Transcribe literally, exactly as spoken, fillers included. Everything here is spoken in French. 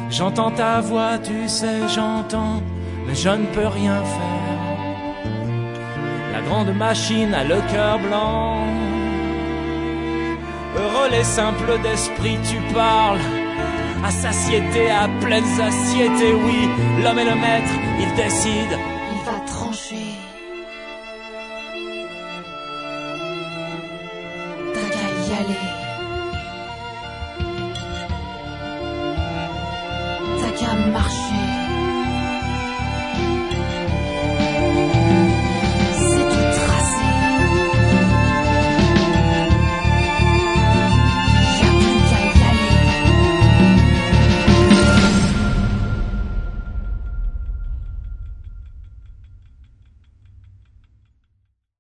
J'entends ta voix, tu sais, j'entends, mais je ne peux rien faire. La grande machine a le cœur blanc. Heureux les simples d'esprit, tu parles à satiété, à pleine satiété, oui. L'homme est le maître, il décide. Il va trancher. T'as qu'à y aller.